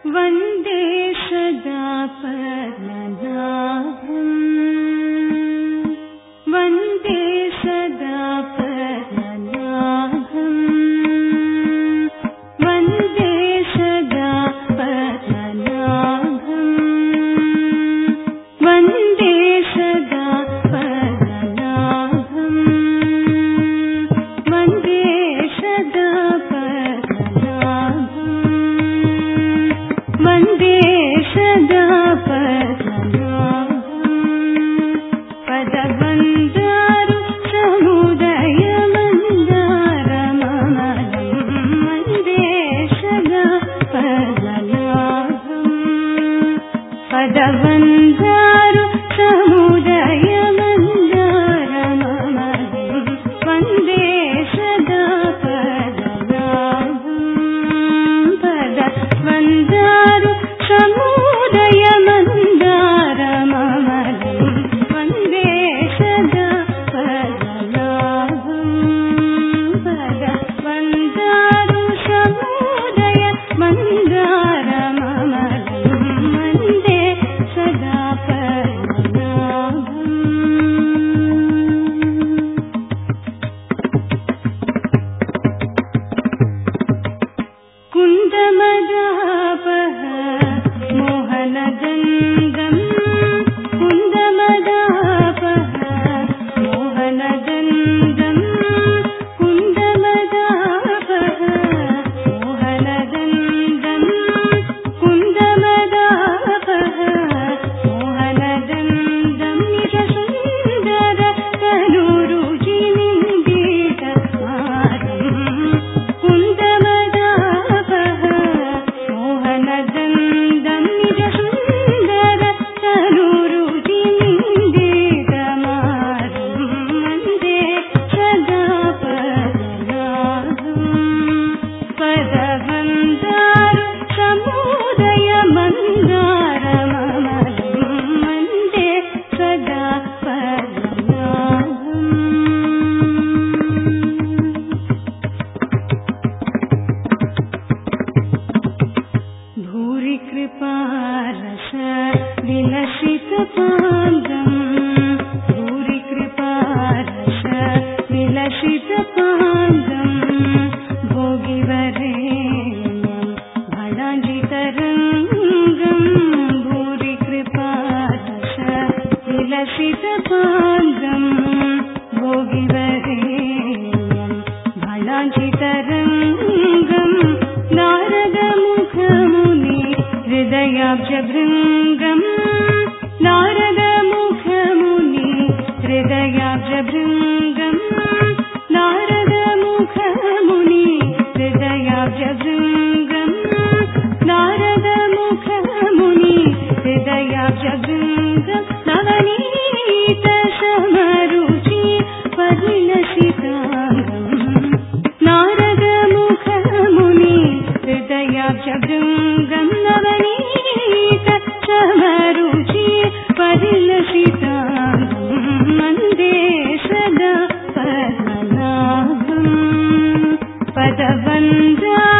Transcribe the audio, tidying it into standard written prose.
वन्दे सदा पद्मनाभम् वन्दे सदा पद्मनाभम् वन्दे सदा पद्मनाभम् वन्दे सदा पद्मनाभम् वन्दे सदा वन्दे सदा पद्मनाभम् पदवन्दारु समुदयमन्दारममलम् वन्दे सदा पद्मनाभम् पदवन्दारु समुदयमन्दारममलम् वन्दे सदा पद्मनाभम् पदवन्दारु समुदय मन्दारममलम् वन्दे सदा पद्मनाभम् पदवन्दारु समुदय मन्दारममलम् वन्दे सदा पद्मनाभम् कुन्दमदापः मोहनदन्दम् कुन्दमदापः मोहनदन्दम् कुन्दमदापः मोहनदन्दम् कुन्दमदापः मोहनदन्दम् निजसुन्दर तनुरुचिनिन्दितमारम् कुन्दमदापः मोहनदन्दम् निजसुन्दर तनुरुचिनिन्दितमारम् वन्दे सदा पद्मनाभम् पदवन्दारु समुदय मन्दारममलम् वन्दे सदा पद्मनाभम् भूरि कृपारस विलसितपाङ्गम् भूरि कृपारस विलसितपाङ्गम् भोगिवरेण्यम् भणाजितरङ्गम् भूरि कृपारस विलसितपाङ्गम् भोगिवरेण्यम् भणाजितरङ्गम् नारदमुखमुनि हृदयाब्जभृङ्गम् नारदमुखमुनि हृदयाब्जभृङ्गम् नारदमुखमुनि हृदयाब्जभृङ्गम् नारदमुखमुनि हृदयाब्जभृङ्गम् नवनीत समरुचि परिलसिताङ्गम् नारदमुखमुनि हृदयाब्जभृङ्गम् नवनीत समरुचि परिलसिताङ्गम् वन्दे सदा पद्मनाभम् पदवन्दारु